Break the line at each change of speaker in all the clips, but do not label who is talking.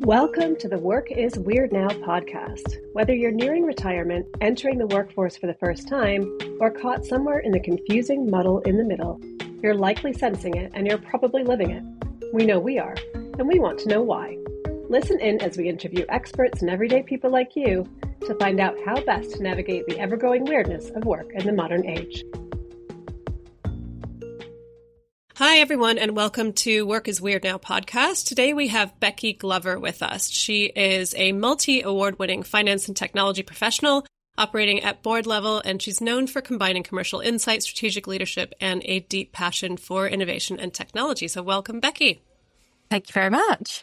Welcome to the Work is Weird Now podcast. Whether you're nearing retirement, entering the workforce for the first time, or caught somewhere in the confusing muddle in the middle, you're likely sensing it and you're probably living it. We know we are, and we want to know why. Listen in as we interview experts and everyday people like you to find out how best to navigate the ever-growing weirdness of work in the modern age. Hi, everyone, and welcome to Work is Weird Now podcast. Today we have Becky Glover with us. She is a multi-award-winning finance and technology professional operating at board level, and she's known for combining commercial insight, strategic leadership, and a deep passion for innovation and technology. So welcome, Becky.
Thank you very much.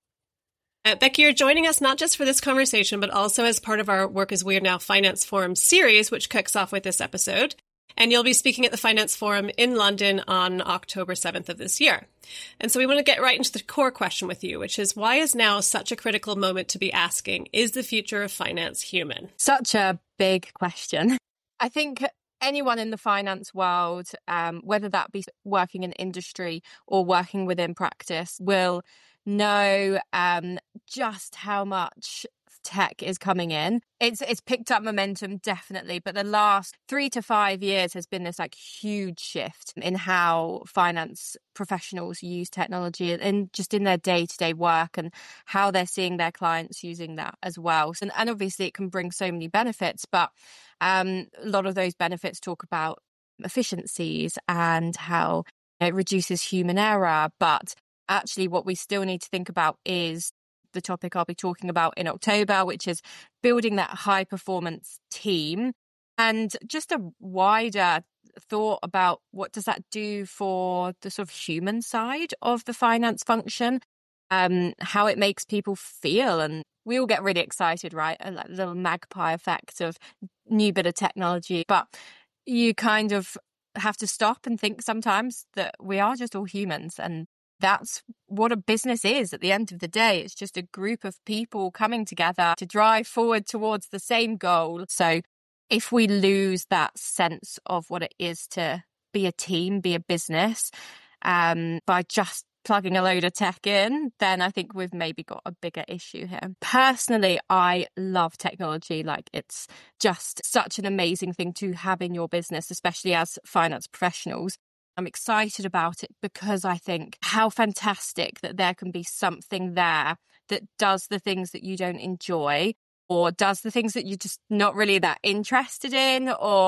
Becky, you're joining us not just for this conversation, but also as part of our Work is Weird Now Finance Forum series, which kicks off with this episode. And you'll be speaking at the Finance Forum in London on October 7th of this year. And so we want to get right into the core question with you, which is why is now such a critical moment to be asking, is the future of finance human?
Such a big question. I think anyone in the finance world, whether that be working in industry or working within practice, will know just how much tech is coming in. It's picked up momentum, definitely, but the last 3 to 5 years has been this huge shift in how finance professionals use technology and just in their day-to-day work and how they're seeing their clients using that as well. And obviously it can bring so many benefits, but a lot of those benefits talk about efficiencies and how it reduces human error. But actually what we still need to think about is the topic I'll be talking about in October, which is building that high performance team, and just a wider thought about what does that do for the sort of human side of the finance function, how it makes people feel. And we all get really excited, right? A little magpie effect of new bit of technology, but you kind of have to stop and think sometimes that we are just all humans, and that's what a business is at the end of the day. It's just a group of people coming together to drive forward towards the same goal. So if we lose that sense of what it is to be a team, be a business, by just plugging a load of tech in, then I think we've maybe got a bigger issue here. Personally, I love technology. It's just such an amazing thing to have in your business, especially as finance professionals. I'm excited about it because I think how fantastic that there can be something there that does the things that you don't enjoy or does the things that you're just not really that interested in.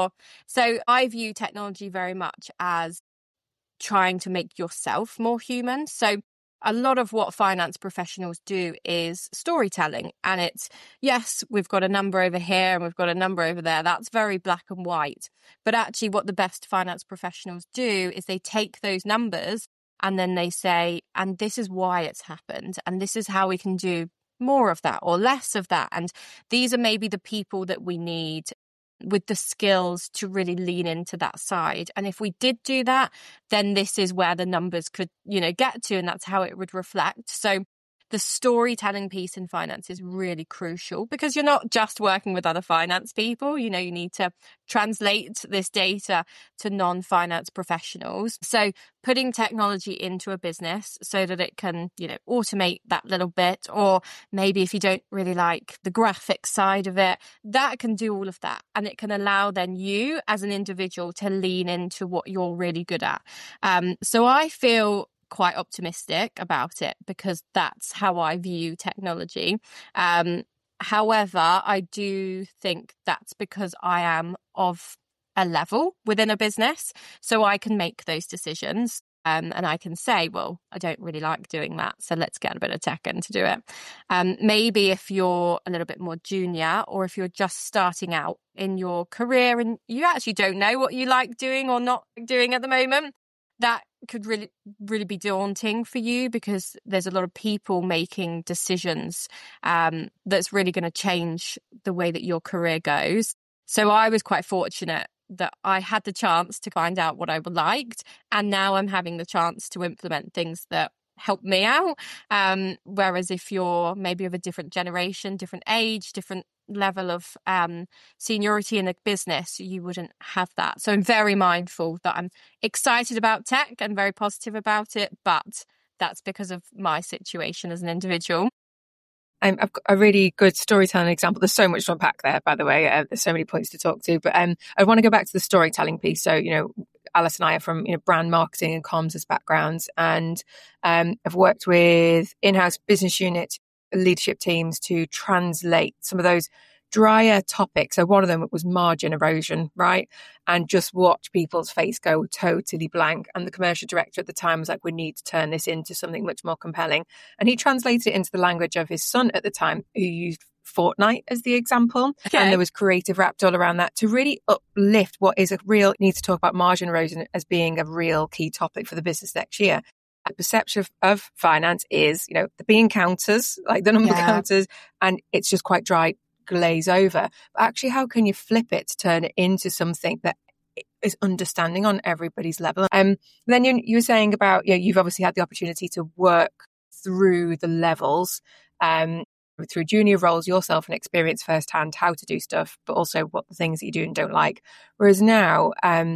So I view technology very much as trying to make yourself more human. So a lot of what finance professionals do is storytelling. And it's, yes, we've got a number over here and we've got a number over there. That's very black and white. But actually what the best finance professionals do is they take those numbers and then they say, and this is why it's happened. And this is how we can do more of that or less of that. And these are maybe the people that we need with the skills to really lean into that side. And if we did do that, then this is where the numbers could, get to, and that's how it would reflect. So the storytelling piece in finance is really crucial because you're not just working with other finance people. You need to translate this data to non-finance professionals. So putting technology into a business so that it can, automate that little bit, or maybe if you don't really like the graphic side of it, that can do all of that. And it can allow then you as an individual to lean into what you're really good at. So I feel quite optimistic about it because that's how I view technology. However, I do think that's because I am of a level within a business, so I can make those decisions. And I can say, well, I don't really like doing that, so let's get a bit of tech in to do it. Maybe if you're a little bit more junior, or if you're just starting out in your career and you actually don't know what you like doing or not doing at the moment, that could really, really be daunting for you because there's a lot of people making decisions that's really going to change the way that your career goes. So I was quite fortunate that I had the chance to find out what I liked, and now I'm having the chance to implement things that help me out. Whereas if you're maybe of a different generation, different age, different level of seniority in the business, you wouldn't have that. So I'm very mindful that I'm excited about tech and very positive about it, but that's because of my situation as an individual.
I've got a really good storytelling example. There's so much to unpack there, by the way. There's so many points to talk to, but I want to go back to the storytelling piece. So, Alice and I are from brand marketing and comms as backgrounds, and I've worked with in-house business unit leadership teams to translate some of those drier topics. So one of them was margin erosion, right? And just watch people's face go totally blank. And the commercial director at the time was like, we need to turn this into something much more compelling. And he translated it into the language of his son at the time, who used Fortnite as the example. Okay. And there was creative wrapped all around that to really uplift what is a real need to talk about margin erosion as being a real key topic for the business next year. The perception of finance is, the bean counters, like the number counters, and it's just quite dry, glaze over. But actually, how can you flip it to turn it into something that is understanding on everybody's level? Then you were saying about, you've obviously had the opportunity to work through the levels, through junior roles yourself and experience firsthand how to do stuff, but also what the things that you do and don't like. Whereas now,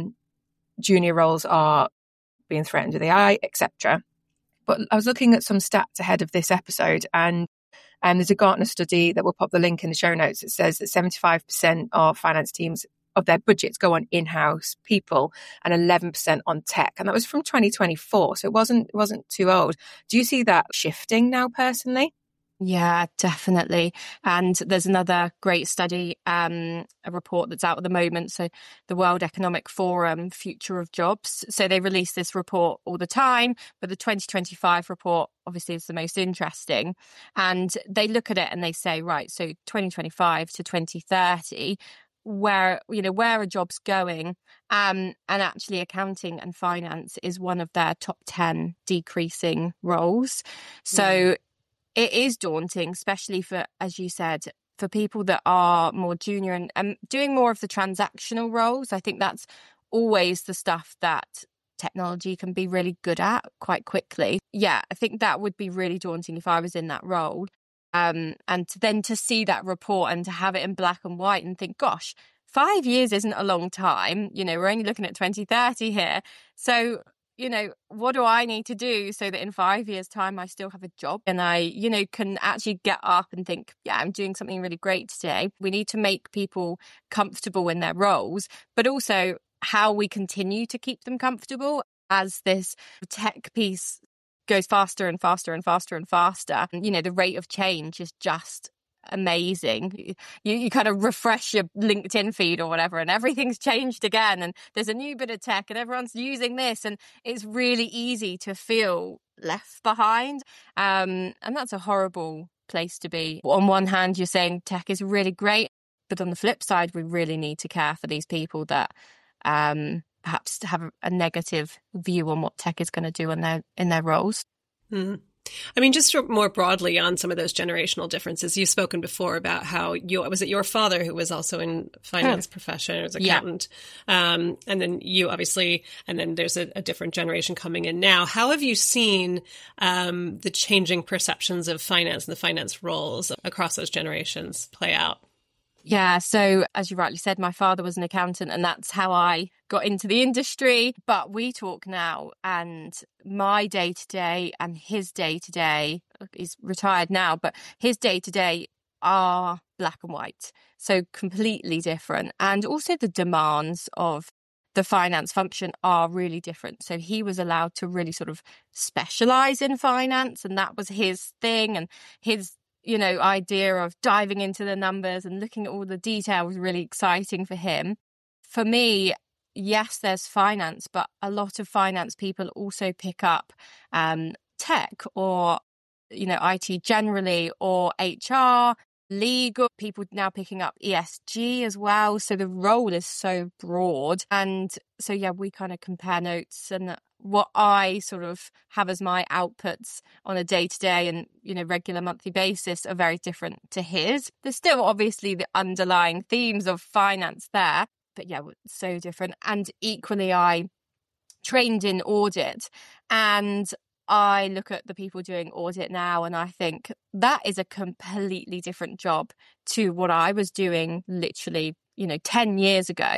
junior roles are being threatened with AI, etc. But I was looking at some stats ahead of this episode, and there's a Gartner study that we'll pop the link in the show notes. It says that 75% of finance teams of their budgets go on in-house people and 11% on tech. And that was from 2024. So it wasn't too old. Do you see that shifting now personally?
Yeah, definitely. And there's another great study, a report that's out at the moment. So the World Economic Forum, Future of Jobs. So they release this report all the time, but the 2025 report obviously is the most interesting. And they look at it and they say, right, so 2025 to 2030, where are jobs going? And actually accounting and finance is one of their top 10 decreasing roles. So it is daunting, especially for, as you said, for people that are more junior and doing more of the transactional roles. I think that's always the stuff that technology can be really good at quite quickly. Yeah, I think that would be really daunting if I was in that role. And then to see that report and to have it in black and white and think, gosh, 5 years isn't a long time. We're only looking at 2030 here. So what do I need to do so that in 5 years' time I still have a job and I, can actually get up and think, yeah, I'm doing something really great today. We need to make people comfortable in their roles, but also how we continue to keep them comfortable as this tech piece goes faster and faster and faster and faster. The rate of change is just amazing. You kind of refresh your LinkedIn feed or whatever and everything's changed again and there's a new bit of tech and everyone's using this and it's really easy to feel left behind, and that's a horrible place to be. On one hand, you're saying tech is really great, but on the flip side, we really need to care for these people that perhaps have a negative view on what tech is going to do in their roles.
I mean, just more broadly on some of those generational differences, you've spoken before about how was it your father who was also in finance profession as an accountant? And then you obviously, and then there's a different generation coming in now. How have you seen the changing perceptions of finance and the finance roles across those generations play out?
Yeah, so as you rightly said, my father was an accountant and that's how I got into the industry. But we talk now and my day-to-day and his day-to-day, he's retired now, but his day-to-day are black and white. So completely different. And also the demands of the finance function are really different. So he was allowed to really sort of specialize in finance and that was his thing, and his idea of diving into the numbers and looking at all the detail was really exciting for him. For me, yes, there's finance, but a lot of finance people also pick up tech or, IT generally, or HR, legal, people now picking up ESG as well. So the role is so broad. And so, yeah, we kind of compare notes, and what I sort of have as my outputs on a day-to-day and, regular monthly basis are very different to his. There's still obviously the underlying themes of finance there, but yeah, so different. And equally, I trained in audit and I look at the people doing audit now and I think that is a completely different job to what I was doing literally, 10 years ago.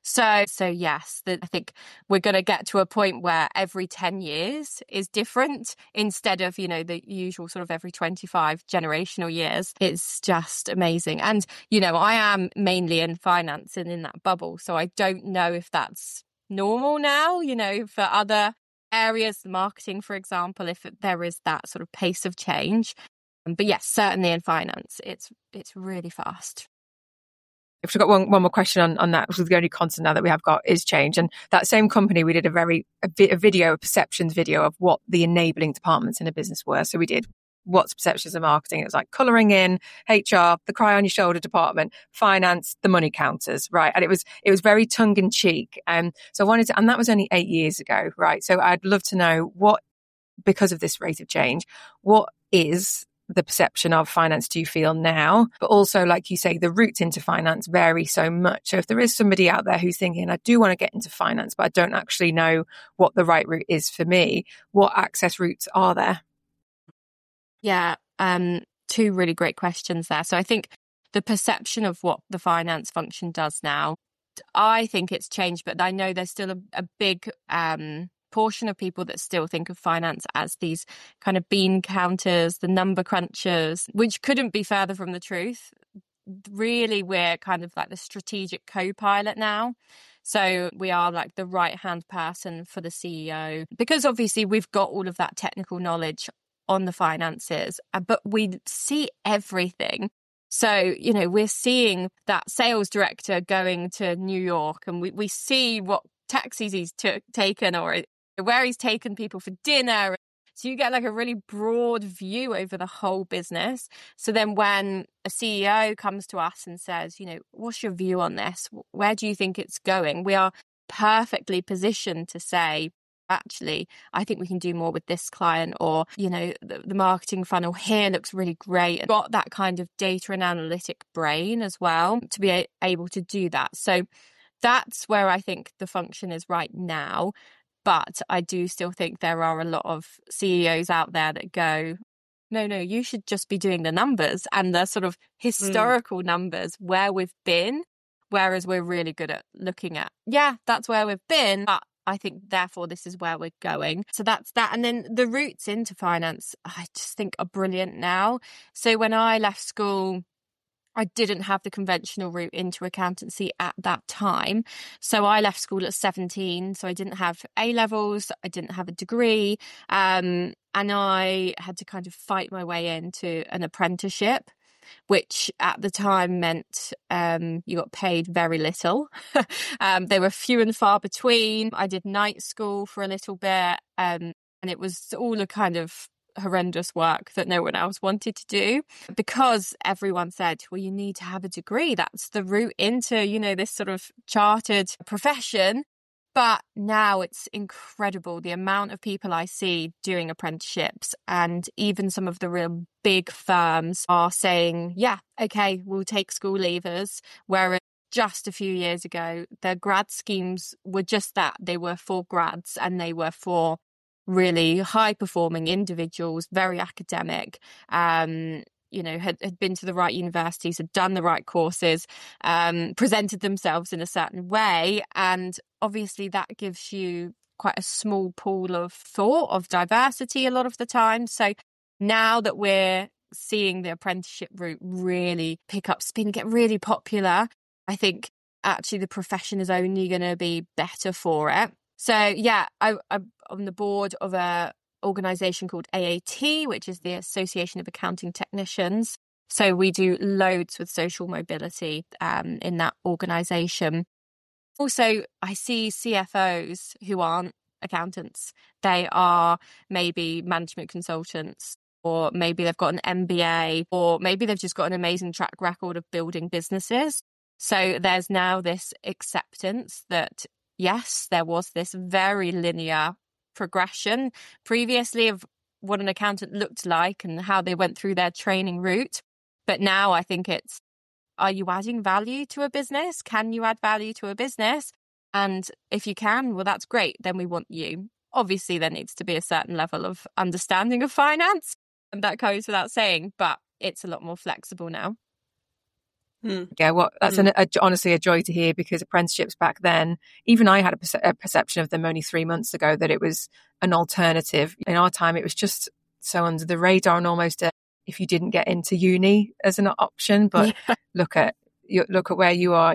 So yes, I think we're going to get to a point where every 10 years is different instead of, the usual sort of every 25 generational years. It's just amazing. And, I am mainly in finance and in that bubble. So I don't know if that's normal now, for other areas, marketing, for example, if there is that sort of pace of change. But yes, certainly in finance, it's really fast.
If we've got one more question on that, because the only constant now that we have got is change. And that same company, we did a perceptions video of what the enabling departments in a business were. So we did what's perceptions of marketing. It was like colouring in, HR, the cry on your shoulder department, finance, the money counters, right? And it was very tongue in cheek. So I wanted to, and that was only 8 years ago, right? So I'd love to know because of this rate of change, what is the perception of finance do you feel now? But also, like you say, the routes into finance vary so much. So if there is somebody out there who's thinking, I do want to get into finance, but I don't actually know what the right route is for me, what access routes are there?
Yeah, two really great questions there. So I think the perception of what the finance function does now, I think it's changed, but I know there's still a big portion of people that still think of finance as these kind of bean counters, the number crunchers, which couldn't be further from the truth. Really, we're kind of like the strategic co-pilot now. So we are like the right-hand person for the CEO, because obviously we've got all of that technical knowledge on the finances, but we see everything. So, we're seeing that sales director going to New York, and we see what taxis he's taken or where he's taken people for dinner. So you get like a really broad view over the whole business. So then when a CEO comes to us and says, what's your view on this? Where do you think it's going? We are perfectly positioned to say, actually, I think we can do more with this client, or, the marketing funnel here looks really great. And got that kind of data and analytic brain as well to be able to do that. So that's where I think the function is right now. But I do still think there are a lot of CEOs out there that go, no, you should just be doing the numbers and the sort of historical numbers where we've been, whereas we're really good at looking at, that's where we've been, but I think therefore this is where we're going. So that's that. And then the routes into finance, I just think are brilliant now. So when I left school, I didn't have the conventional route into accountancy at that time. So I left school at 17. So I didn't have A-levels, I didn't have a degree. And I had to kind of fight my way into an apprenticeship, which at the time meant you got paid very little. They were few and far between. I did night school for a little bit, and it was all a kind of horrendous work that no one else wanted to do, because everyone said, well, you need to have a degree. That's the route into, this sort of chartered profession. But now it's incredible the amount of people I see doing apprenticeships, and even some of the real big firms are saying, okay, we'll take school leavers, whereas just a few years ago, their grad schemes were just that. They were for grads, and they were for really high-performing individuals, very academic, had been to the right universities, had done the right courses, presented themselves in a certain way. And obviously that gives you quite a small pool of thought, of diversity a lot of the time. So now that we're seeing the apprenticeship route really pick up speed and get really popular, I think actually the profession is only going to be better for it. So I'm on the board of a organisation called AAT, which is the Association of Accounting Technicians. So we do loads with social mobility in that organisation. Also, I see CFOs who aren't accountants. They are maybe management consultants, or maybe they've got an MBA, or maybe they've just got an amazing track record of building businesses. So there's now this acceptance that, yes, there was this very linear progression previously of what an accountant looked like and how they went through their training route. But now I think it's, are you adding value to a business? Can you add value to a business? And if you can, well, that's great. Then we want you. Obviously, there needs to be a certain level of understanding of finance, and that goes without saying, but it's a lot more flexible now.
Yeah, well, that's honestly a joy to hear, because apprenticeships back then, even I had a perception of them only 3 months ago that it was an alternative. In our time, it was just so under the radar and almost if you didn't get into uni as an option. But look at where you are,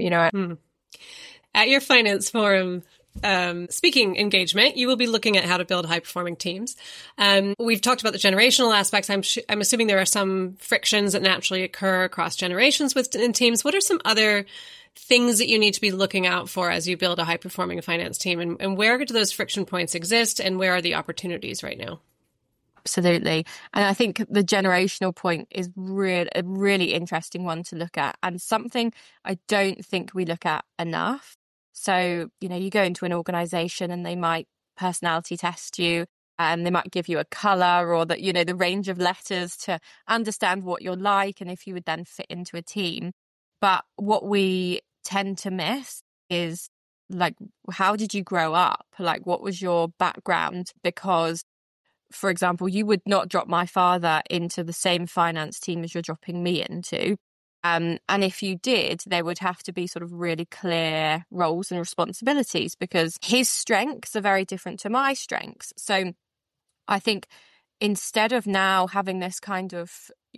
At your Finance Forum speaking engagement, you will be looking at how to build high-performing teams. We've talked about the generational aspects. I'm assuming there are some frictions that naturally occur across generations within teams. What are some other things that you need to be looking out for as you build a high-performing finance team? And where do those friction points exist, and where are the opportunities right now?
Absolutely. And I think the generational point is a really interesting one to look at, and something I don't think we look at enough. So, you go into an organization and they might personality test you, and they might give you a color or the range of letters to understand what you're like and if you would then fit into a team. But what we tend to miss is, like, how did you grow up? Like, what was your background? Because, for example, you would not drop my father into the same finance team as you're dropping me into. And if you did, there would have to be sort of really clear roles and responsibilities, because his strengths are very different to my strengths. So I think instead of now having this kind of,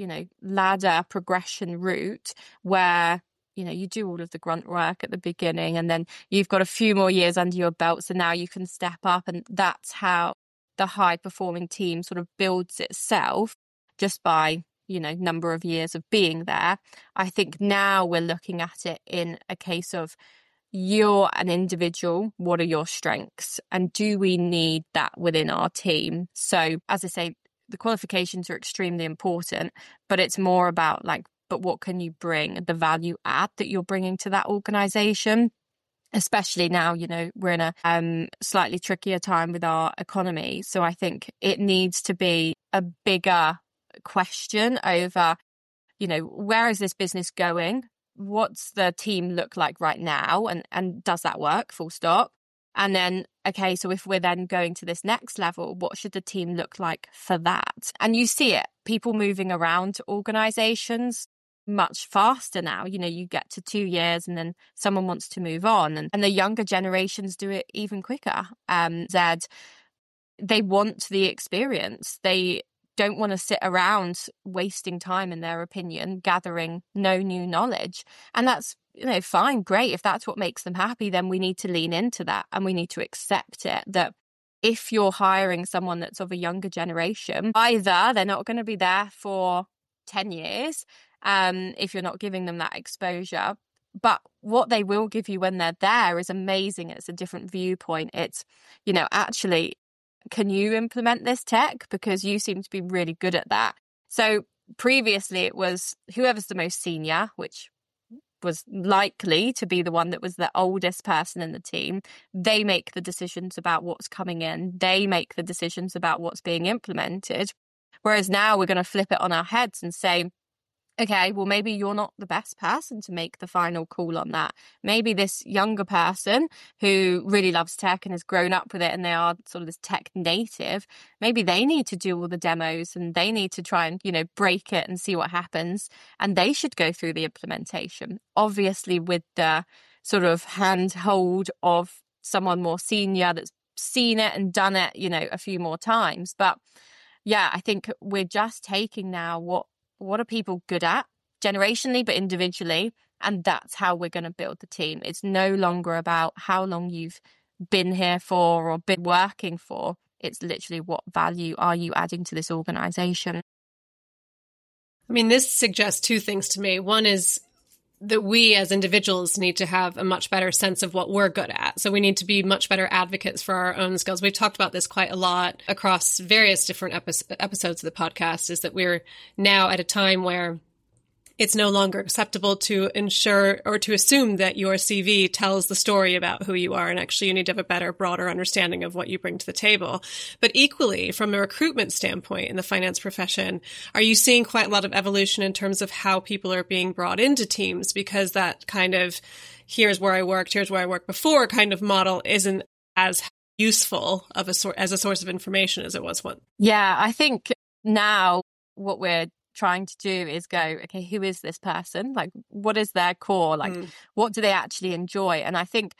ladder progression route where, you do all of the grunt work at the beginning and then you've got a few more years under your belt, so now you can step up, and that's how the high performing team sort of builds itself, just by number of years of being there. I think now we're looking at it in a case of, you're an individual, what are your strengths? And do we need that within our team? So, as I say, the qualifications are extremely important, but it's more about but what can you bring, the value add that you're bringing to that organization? Especially now, we're in a slightly trickier time with our economy. So I think it needs to be a bigger question over, where is this business going? What's the team look like right now? And does that work? Full stop. And then, okay, so if we're then going to this next level, what should the team look like for that? And you see it, people moving around organizations much faster now. You get to 2 years and then someone wants to move on. And the younger generations do it even quicker. They want the experience. They don't want to sit around wasting time, in their opinion, gathering no new knowledge. And that's, fine, great. If that's what makes them happy, then we need to lean into that, and we need to accept it, that if you're hiring someone that's of a younger generation, either they're not going to be there for 10 years if you're not giving them that exposure. But what they will give you when they're there is amazing. It's a different viewpoint. It's, actually, can you implement this tech? Because you seem to be really good at that. So previously it was whoever's the most senior, which was likely to be the one that was the oldest person in the team. They make the decisions about what's coming in. They make the decisions about what's being implemented. Whereas now we're going to flip it on our heads and say, okay, well, maybe you're not the best person to make the final call on that. Maybe this younger person who really loves tech and has grown up with it, and they are sort of this tech native, maybe they need to do all the demos and they need to try and, break it and see what happens. And they should go through the implementation, obviously with the sort of handhold of someone more senior that's seen it and done it, a few more times. But yeah, I think we're just taking now what are people good at, generationally, but individually, and that's how we're going to build the team. It's no longer about how long you've been here for or been working for. It's literally, what value are you adding to this organization?
I mean, this suggests two things to me. One is that we as individuals need to have a much better sense of what we're good at. So we need to be much better advocates for our own skills. We've talked about this quite a lot across various different episodes of the podcast, is that we're now at a time where it's no longer acceptable to ensure or to assume that your CV tells the story about who you are. And actually, you need to have a better, broader understanding of what you bring to the table. But equally, from a recruitment standpoint in the finance profession, are you seeing quite a lot of evolution in terms of how people are being brought into teams? Because that kind of, here's where I worked before kind of model isn't as useful of as a source of information as it was once.
Yeah, I think now what we're trying to do is go, okay, who is this person? Like, what is their core? Like, what do they actually enjoy? And I think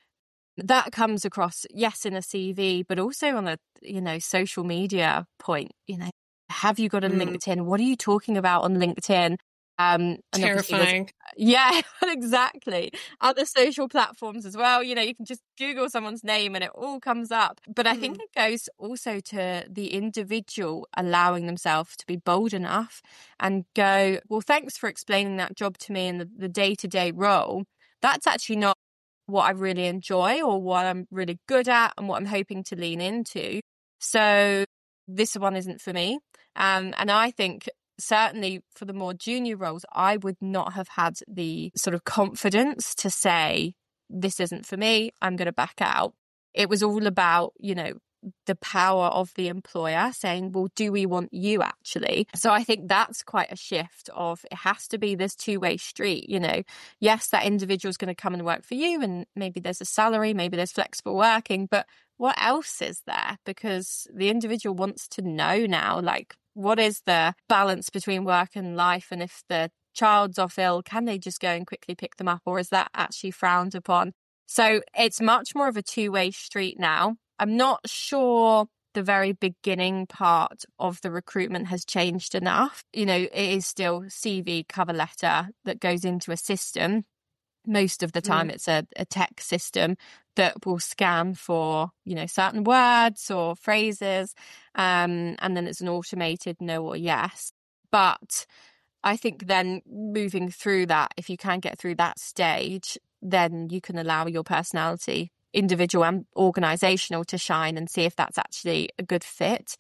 that comes across, yes, in a CV, but also on a, social media point. Have you got a LinkedIn? What are you talking about on LinkedIn? And
terrifying.
Yeah, exactly. Other social platforms as well. You can just Google someone's name and it all comes up. But I think it goes also to the individual allowing themselves to be bold enough and go, well, thanks for explaining that job to me in the day-to-day role. That's actually not what I really enjoy or what I'm really good at and what I'm hoping to lean into. So this one isn't for me. And I think certainly for the more junior roles, I would not have had the sort of confidence to say, this isn't for me, I'm going to back out. It was all about, the power of the employer saying, well, do we want you actually? So I think that's quite a shift of, it has to be this two-way street. Yes, that individual's going to come and work for you and maybe there's a salary, maybe there's flexible working, but what else is there? Because the individual wants to know now, like, what is the balance between work and life? And if the child's off ill, can they just go and quickly pick them up? Or is that actually frowned upon? So it's much more of a two-way street now. I'm not sure the very beginning part of the recruitment has changed enough. It is still CV, cover letter that goes into a system. Most of the time it's a tech system that will scan for, certain words or phrases. And then it's an automated no or yes. But I think then moving through that, if you can get through that stage, then you can allow your personality, individual and organizational, to shine and see if that's actually a good fit.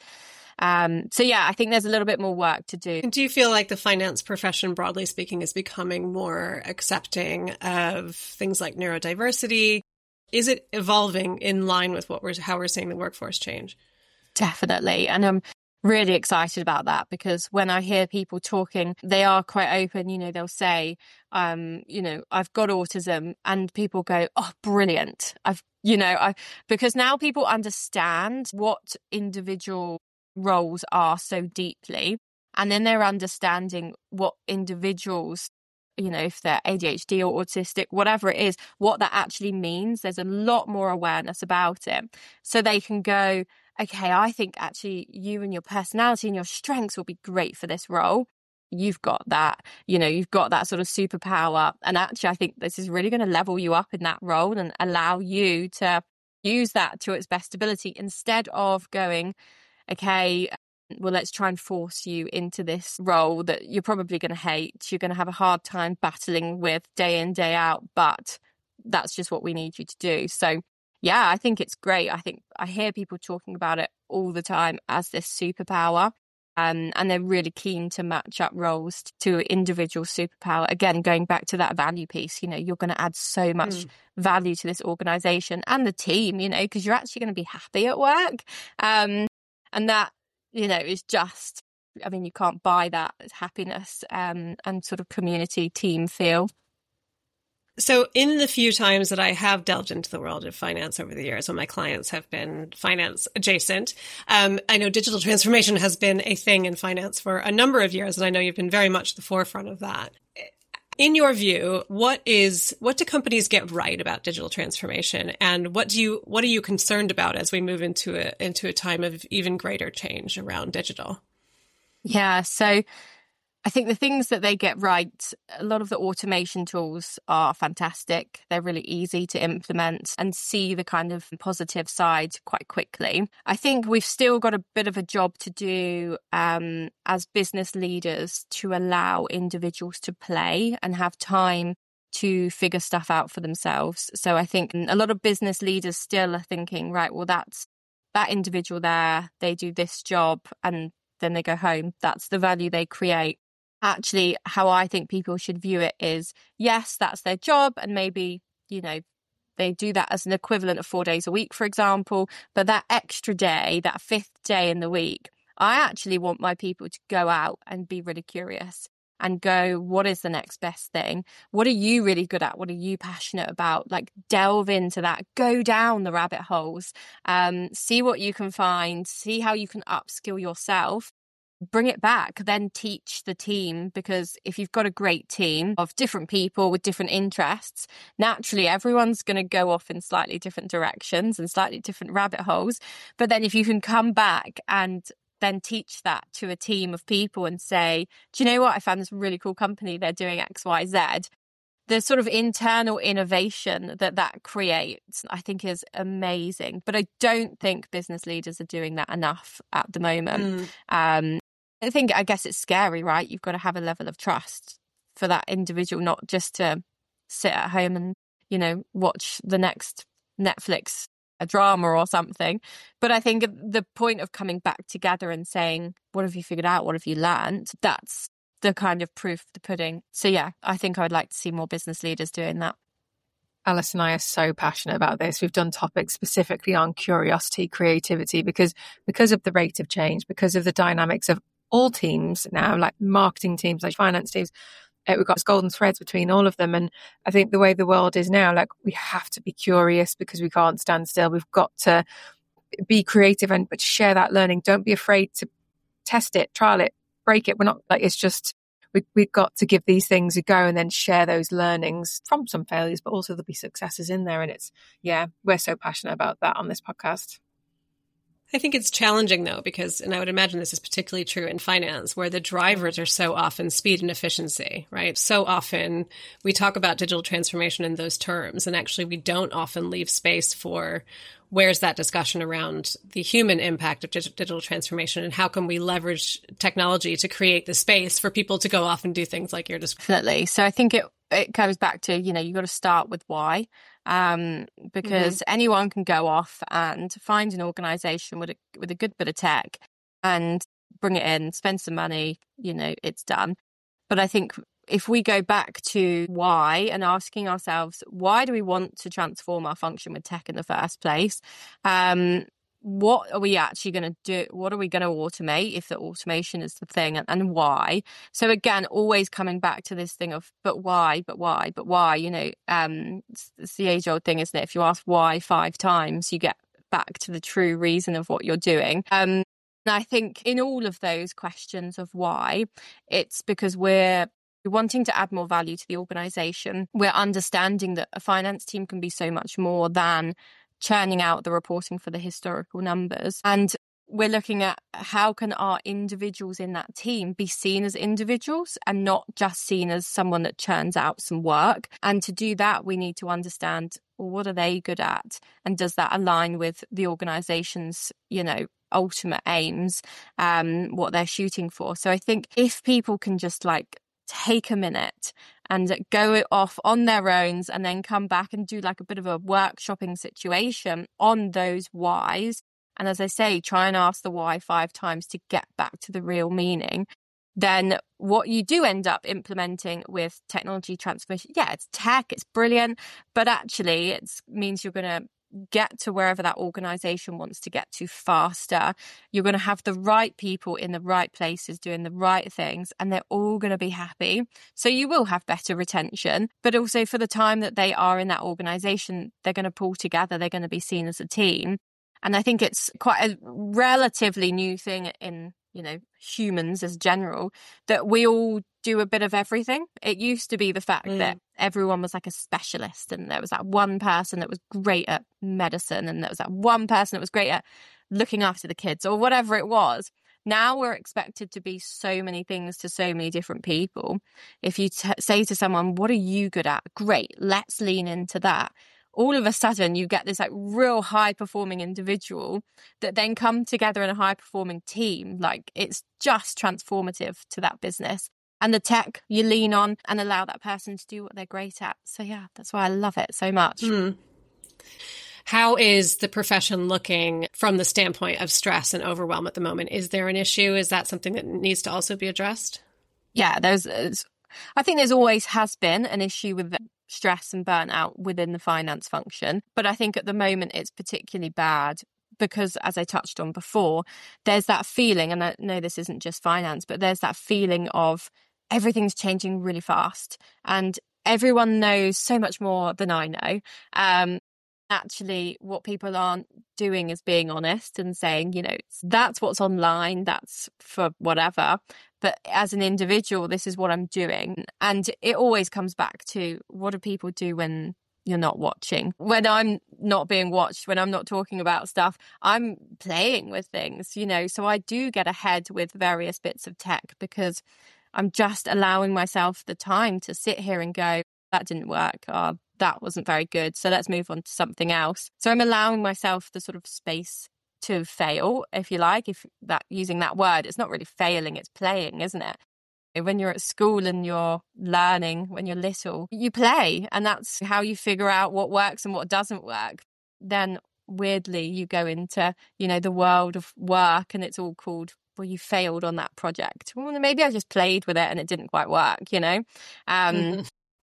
So yeah, I think there's a little bit more work to do.
Do you feel like the finance profession, broadly speaking, is becoming more accepting of things like neurodiversity? Is it evolving in line with how we're seeing the workforce change?
Definitely. And I'm really excited about that, because when I hear people talking, they are quite open. They'll say, I've got autism, and people go, oh, brilliant. Because now people understand what individual roles are so deeply, and then they're understanding what individuals, if they're ADHD or autistic, whatever it is, what that actually means. There's a lot more awareness about it, so they can go, okay, I think actually you and your personality and your strengths will be great for this role. You've got that, you've got that sort of superpower, and actually I think this is really going to level you up in that role and allow you to use that to its best ability, instead of going, okay, well, let's try and force you into this role that you're probably going to hate. You're going to have a hard time battling with day in, day out, but that's just what we need you to do. So yeah, I think it's great. I think I hear people talking about it all the time as this superpower. And they're really keen to match up roles to individual superpower. Again, going back to that value piece, you're going to add so much value to this organization and the team, because you're actually going to be happy at work. And that, is just, you can't buy that. It's happiness and sort of community team feel.
So in the few times that I have delved into the world of finance over the years, when my clients have been finance adjacent, I know digital transformation has been a thing in finance for a number of years, and I know you've been very much the forefront of that. In your view, what do companies get right about digital transformation, and what are you concerned about as we move into a time of even greater change around digital?
Yeah, so I think the things that they get right, a lot of the automation tools are fantastic. They're really easy to implement and see the kind of positive side quite quickly. I think we've still got a bit of a job to do as business leaders to allow individuals to play and have time to figure stuff out for themselves. So I think a lot of business leaders still are thinking, right, well, that's that individual there, they do this job and then they go home. That's the value they create. Actually, how I think people should view it is, yes, that's their job, and maybe, they do that as an equivalent of 4 days a week, for example, but that extra day, that fifth day in the week, I actually want my people to go out and be really curious and go, what is the next best thing? What are you really good at? What are you passionate about? Like, delve into that, go down the rabbit holes, see what you can find, see how you can upskill yourself. bring it back, then teach the team, because if you've got a great team of different people with different interests, naturally everyone's going to go off in slightly different directions and slightly different rabbit holes. But then if you can come back and then teach that to a team of people and say, do you know what, I found this really cool company, they're doing X, Y, Z. The sort of internal innovation that creates, I think, is amazing. But I don't think business leaders are doing that enough at the moment. I guess it's scary, right? You've got to have a level of trust for that individual, not just to sit at home and, watch the next Netflix drama or something. But I think the point of coming back together and saying, what have you figured out? What have you learned? That's the kind of proof of the pudding. So yeah, I think I would like to see more business leaders doing that.
Alice and I are so passionate about this. We've done topics specifically on curiosity, creativity, because of the rate of change, because of the dynamics of all teams now, like marketing teams, like finance teams. We've got golden threads between all of them. And I think the way the world is now, like, we have to be curious because we can't stand still. We've got to be creative but share that learning. Don't be afraid to test it, trial it, break it. We're not like, it's just, we've got to give these things a go and then share those learnings from some failures, but also there'll be successes in there. And we're so passionate about that on this podcast.
I think it's challenging, though, because, and I would imagine this is particularly true in finance, where the drivers are so often speed and efficiency, right? So often we talk about digital transformation in those terms, and actually we don't often leave space for where's that discussion around the human impact of digital transformation, and how can we leverage technology to create the space for people to go off and do things like you're describing.
Definitely. So I think it comes back to, you've got to start with why. Because anyone can go off and find an organization with a good bit of tech and bring it in, spend some money, it's done. But I think if we go back to why and asking ourselves, why do we want to transform our function with tech in the first place? What are we actually going to do? What are we going to automate if the automation is the thing, and why? So again, always coming back to this thing of, but why? It's the age old thing, isn't it? If you ask why 5 times, you get back to the true reason of what you're doing. And I think in all of those questions of why, it's because we're wanting to add more value to the organization. We're understanding that a finance team can be so much more than churning out the reporting for the historical numbers. And we're looking at how can our individuals in that team be seen as individuals and not just seen as someone that churns out some work. And to do that, we need to understand, well, what are they good at? And does that align with the organization's, ultimate aims, what they're shooting for? So I think if people can just take a minute and go off on their own and then come back and do a bit of a workshopping situation on those whys. And as I say, try and ask the why 5 times to get back to the real meaning. Then what you do end up implementing with technology transformation, it's tech, it's brilliant, but actually it means you're going to get to wherever that organization wants to get to faster. You're going to have the right people in the right places doing the right things, and they're all going to be happy. So you will have better retention, but also for the time that they are in that organization, they're going to pull together, they're going to be seen as a team. And I think it's quite a relatively new thing in humans as general, that we all do a bit of everything. It used to be the fact that everyone was like a specialist, and there was that one person that was great at medicine, and there was that one person that was great at looking after the kids or whatever it was. Now we're expected to be so many things to so many different people. If you say to someone, what are you good at? Great, let's lean into that. All of a sudden you get this real high performing individual that then come together in a high performing team. It's just transformative to that business. And the tech you lean on and allow that person to do what they're great at. So yeah, that's why I love it so much.
How is the profession looking from the standpoint of stress and overwhelm at the moment? Is there an issue? Is that something that needs to also be addressed?
Yeah, I think there's always has been an issue with stress and burnout within the finance function. But I think at the moment it's particularly bad because, as I touched on before, there's that feeling, and I know this isn't just finance, but there's that feeling of everything's changing really fast and everyone knows so much more than I know. actually what people aren't doing is being honest and saying, that's what's online, that's for whatever. But as an individual, this is what I'm doing. And it always comes back to, what do people do when you're not watching? When I'm not being watched, when I'm not talking about stuff, I'm playing with things, So I do get ahead with various bits of tech because I'm just allowing myself the time to sit here and go, that didn't work, or that wasn't very good, so let's move on to something else. So I'm allowing myself the sort of space to fail, if you like, using that word. It's not really failing, it's playing, isn't it? When you're at school and you're learning, when you're little, you play, and that's how you figure out what works and what doesn't work. Then weirdly you go into, the world of work, and it's all called, well, you failed on that project. Well, maybe I just played with it and it didn't quite work,
Mm-hmm.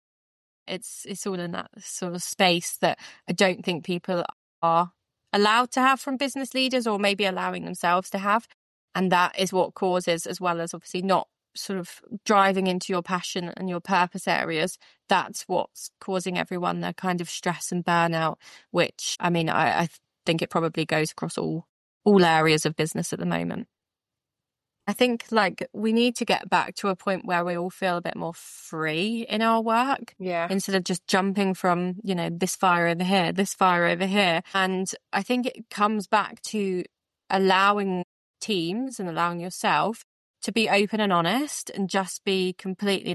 It's all in that sort of space that I don't think people are allowed to have from business leaders, or maybe allowing themselves to have. And that is what causes, as well as obviously not sort of driving into your passion and your purpose areas, that's what's causing everyone the kind of stress and burnout, which, I think it probably goes across all areas of business at the moment. I think we need to get back to a point where we all feel a bit more free in our work.
Yeah.
Instead of just jumping from, this fire over here, this fire over here. And I think it comes back to allowing teams and allowing yourself to be open and honest and just be completely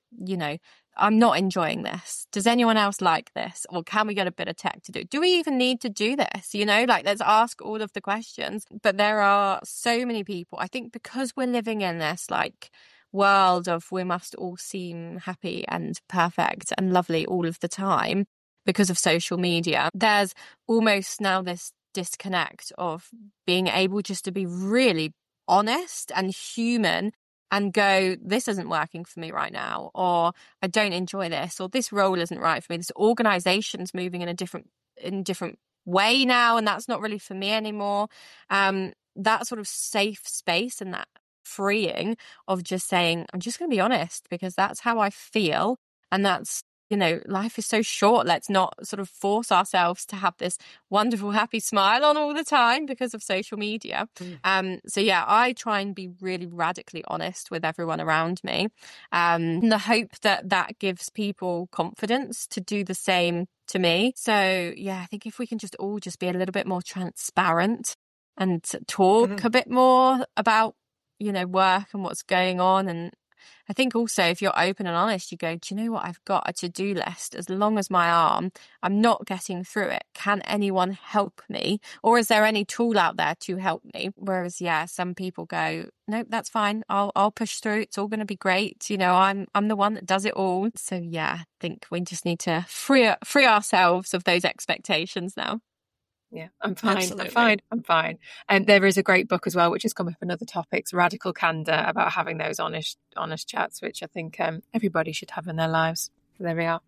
I'm not enjoying this. Does anyone else like this? Or can we get a bit of tech to do? Do we even need to do this? Let's ask all of the questions. But there are so many people, I think, because we're living in this world of we must all seem happy and perfect and lovely all of the time because of social media. There's almost now this disconnect of being able just to be really honest and human and go, this isn't working for me right now, or I don't enjoy this, or this role isn't right for me. This organization's moving in a different way now, and that's not really for me anymore. That sort of safe space and that freeing of just saying, I'm just going to be honest because that's how I feel. And that's, life is so short. Let's not sort of force ourselves to have this wonderful, happy smile on all the time because of social media. So yeah, I try and be really radically honest with everyone around me, in the hope that gives people confidence to do the same to me. So yeah, I think if we can just all just be a little bit more transparent and talk a bit more about, work and what's going on. And I think also if you're open and honest, you go, do you know what? I've got a to-do list as long as my arm. I'm not getting through it. Can anyone help me? Or is there any tool out there to help me? Whereas, yeah, some people go, nope, that's fine. I'll push through. It's all going to be great. I'm the one that does it all. So yeah, I think we just need to free ourselves of those expectations now.
Yeah, I'm fine.
Absolutely.
I'm fine. And there is a great book as well, which has come up in other topics, Radical Candor, about having those honest chats, which I think everybody should have in their lives. So there we are.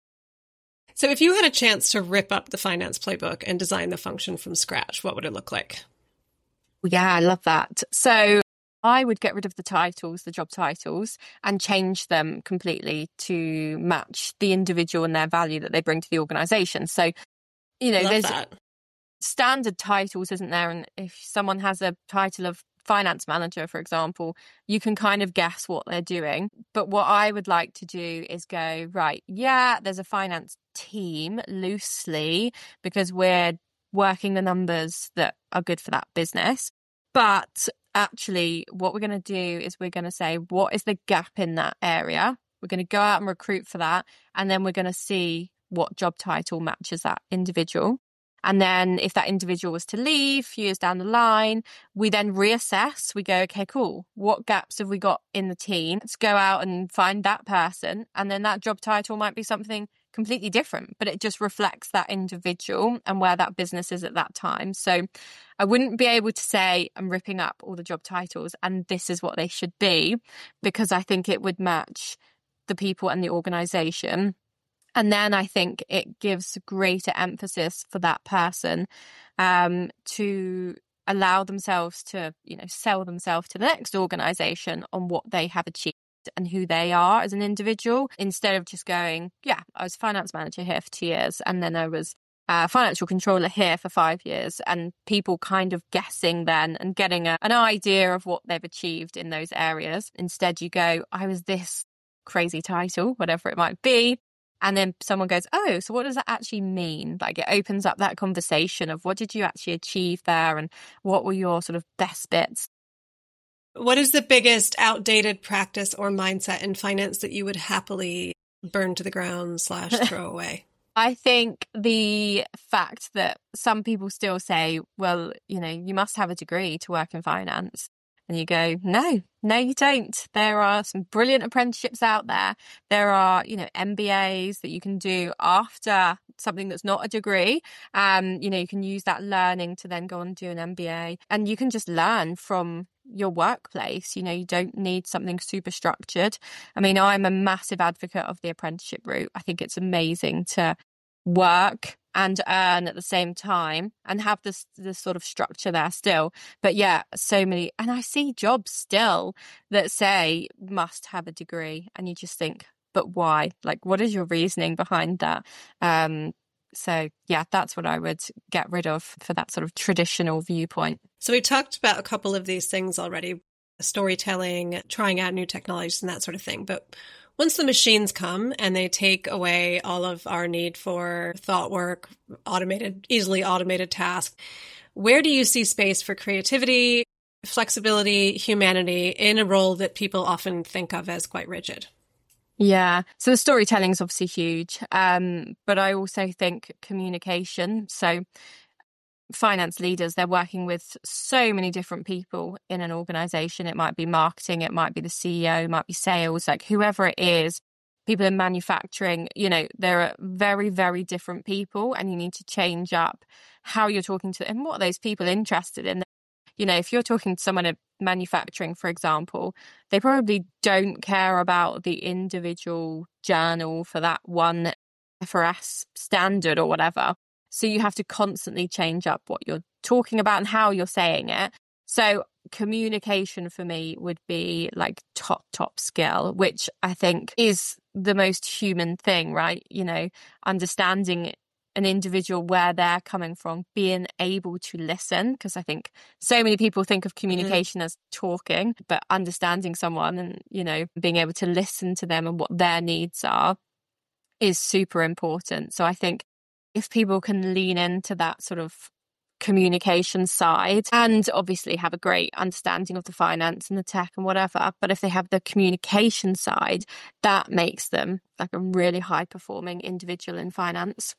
So if you had a chance to rip up the finance playbook and design the function from scratch, what would it look like?
Yeah, I love that. So I would get rid of the job titles, and change them completely to match the individual and their value that they bring to the organisation. So, there's standard titles, isn't there? And if someone has a title of finance manager, for example, you can kind of guess what they're doing. But what I would like to do is go, right, yeah, there's a finance team loosely because we're working the numbers that are good for that business. But actually, what we're going to do is we're going to say, what is the gap in that area? We're going to go out and recruit for that. And then we're going to see what job title matches that individual. And then if that individual was to leave a few years down the line, we then reassess. We go, okay, cool. What gaps have we got in the team? Let's go out and find that person. And then that job title might be something completely different, but it just reflects that individual and where that business is at that time. So I wouldn't be able to say I'm ripping up all the job titles and this is what they should be, because I think it would match the people and the organization. And then I think it gives greater emphasis for that person to allow themselves to, sell themselves to the next organization on what they have achieved and who they are as an individual, instead of just going, yeah, I was finance manager here for 2 years and then I was financial controller here for 5 years, and people kind of guessing then and getting an idea of what they've achieved in those areas. Instead, you go, I was this crazy title, whatever it might be. And then someone goes, oh, so what does that actually mean? Like, it opens up that conversation of what did you actually achieve there and what were your sort of best bits?
What is the biggest outdated practice or mindset in finance that you would happily burn to the ground / throw away?
I think the fact that some people still say, well, you know, you must have a degree to work in finance. And you go, no, you don't. There are some brilliant apprenticeships out there. There are, you know, MBAs that you can do after something that's not a degree. You know, you can use that learning to then go on and do an MBA. And you can just learn from your workplace. You know, you don't need something super structured. I mean, I'm a massive advocate of the apprenticeship route. I think it's amazing to work and earn at the same time and have this sort of structure there still. But yeah, so many, and I see jobs still that say must have a degree, and you just think, but why? Like, what is your reasoning behind that? So yeah, that's what I would get rid of for that sort of traditional viewpoint.
So we talked about a couple of these things already, storytelling, trying out new technologies and that sort of thing. But once the machines come and they take away all of our need for thought work, easily automated tasks, where do you see space for creativity, flexibility, humanity in a role that people often think of as quite rigid?
Yeah, so the storytelling is obviously huge, but I also think communication. So finance leaders, they're working with so many different people in an organization. It might be marketing, it might be the CEO, it might be sales, like whoever it is, people in manufacturing, you know, there are very, very different people, and you need to change up how you're talking to them and what are those people interested in. You know, if you're talking to someone in manufacturing, for example, they probably don't care about the individual journal for that one FRS standard or whatever. So you have to constantly change up what you're talking about and how you're saying it. So communication for me would be like top skill, which I think is the most human thing, right? You know, understanding an individual, where they're coming from, being able to listen, because I think so many people think of communication as talking, but understanding someone and, you know, being able to listen to them and what their needs are is super important. So I think if people can lean into that sort of communication side and obviously have a great understanding of the finance and the tech and whatever, but if they have the communication side, that makes them like a really high performing individual in finance.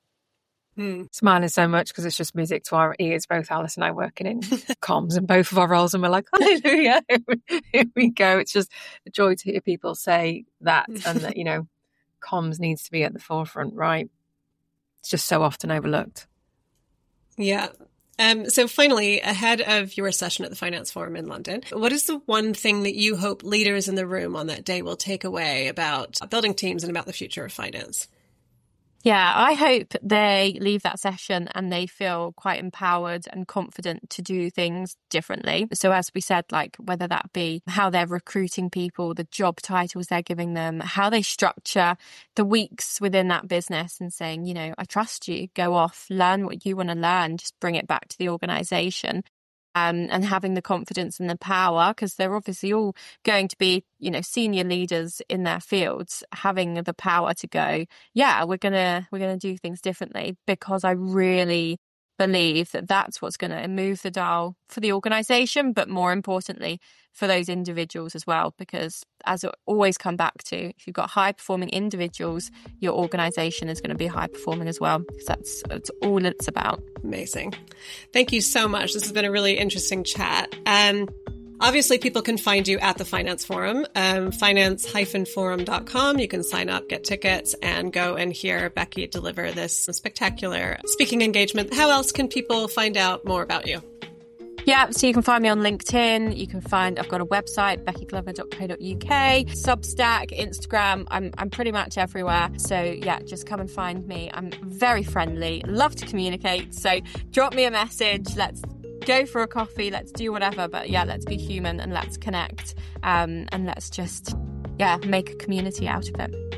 Smiling so much because it's just music to our ears. Both Alice and I working in comms in both of our roles, and we're like, hallelujah, here we go. It's just a joy to hear people say that, and that, you know, comms needs to be at the forefront, right? It's just so often overlooked. Yeah.
So finally, ahead of your session at the Finance Forum in London, what is the one thing that you hope leaders in the room on that day will take away about building teams and about the future of finance?
Yeah, I hope they leave that session and they feel quite empowered and confident to do things differently. So as we said, like whether that be how they're recruiting people, the job titles they're giving them, how they structure the weeks within that business and saying, you know, I trust you, go off, learn what you want to learn, just bring it back to the organization. And having the confidence and the power, because they're obviously all going to be, you know, senior leaders in their fields, having the power to go, yeah, we're gonna do things differently, because I really believe that that's what's going to move the dial for the organization, but more importantly for those individuals as well, because as I always come back to, if you've got high performing individuals, your organization is going to be high performing as well, because that's all it's about.
Amazing. Thank you so much. This has been a really interesting chat. Obviously, people can find you at the Finance Forum, finance-forum.com. You can sign up, get tickets, and go and hear Becky deliver this spectacular speaking engagement. How else can people find out more about you?
Yeah, so you can find me on LinkedIn. You can find, I've got a website, beckyglover.co.uk, Substack, Instagram. I'm pretty much everywhere. So yeah, just come and find me. I'm very friendly, love to communicate. So drop me a message. Let's go for a coffee. Let's do whatever. But yeah, let's be human and let's connect. And let's just, make a community out of it.